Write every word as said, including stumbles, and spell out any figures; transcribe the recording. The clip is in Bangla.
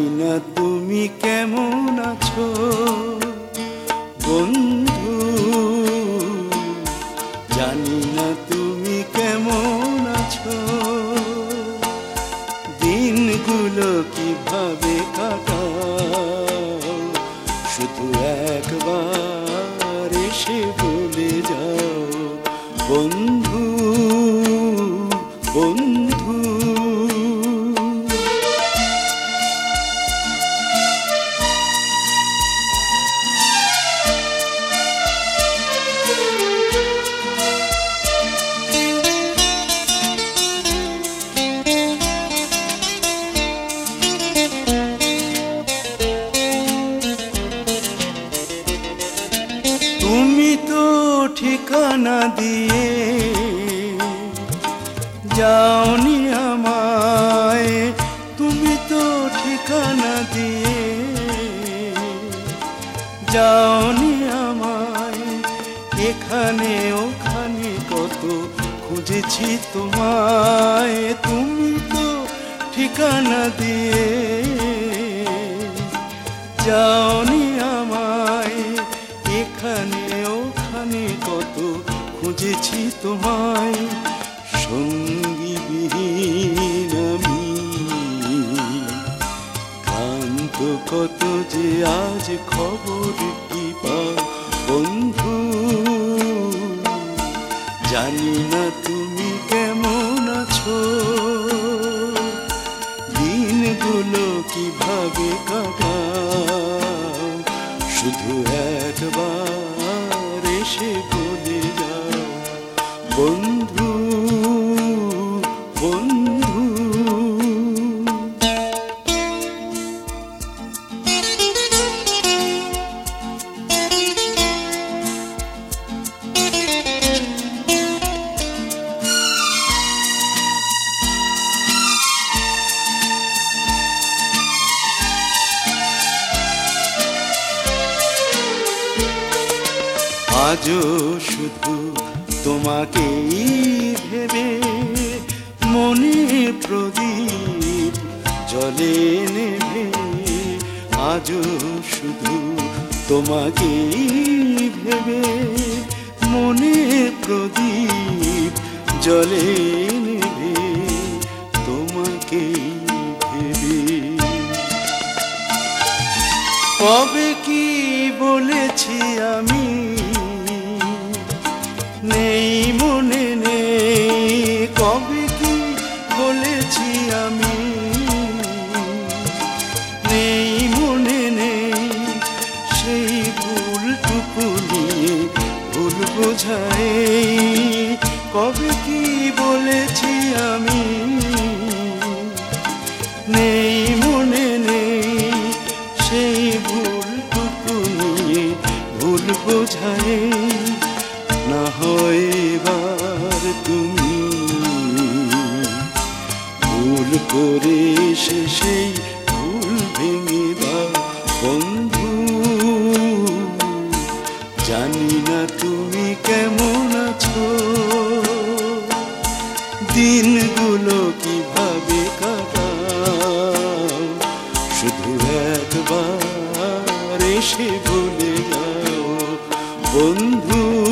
জানি না তুমি কেমন আছো বন্ধু, জানি না তুমি কেমন আছো। দিনগুলো কিভাবে কাটাও শুধু একবার এসে বলে যাও বন্ধু বন্ধু। তুমি তো ঠিকানা দিয়ে যাওনি আমায়, তুমি তো ঠিকানা দিয়ে যাওনি আমায়। এখানে ওখানে কত খুঁজেছি তোমায়, তুমি তো ঠিকানা দিয়ে যাওনি আমায়। এখানে ওখানে কত খুঁজেছি তোমায়, সঙ্গী বিহীন আমি ক্লান্ত কত যে আজ খবর কি পাও বন্ধু। জানি না তুমি কেমন আছো, দিনগুলো কিভাবে কাটাও শুধু একবার এসে বলে যাও বন্ধু বন্ধু। আজও শুধু তোমাকেই ভেবে মনে প্রদীপ জলে নেভে। আজও শুধু তোমাকেই ভেবে মনে প্রদীপ জলে নেভে, তোমাকেই ভেবে। কবে কি বলেছি আমি নেই মনে নেই, কবে কি বলেছি আমি নেই মনে নেই। সেই ভুলটুকু নিয়ে ভুল বোঝাই, কবে কি বলেছি আমি নেই মনে নেই। সেই ভুলটুকু নিয়ে ভুল বোঝাই, না হয় এবার তুমি ভুল করে এসে সেই ভুল ভেঙে দাও বন্ধু। জানি না তুমি কেমন আছো, দিনগুলো কিভাবে কাটাও শুধু একবার এসে বলে যাও বন্ধু।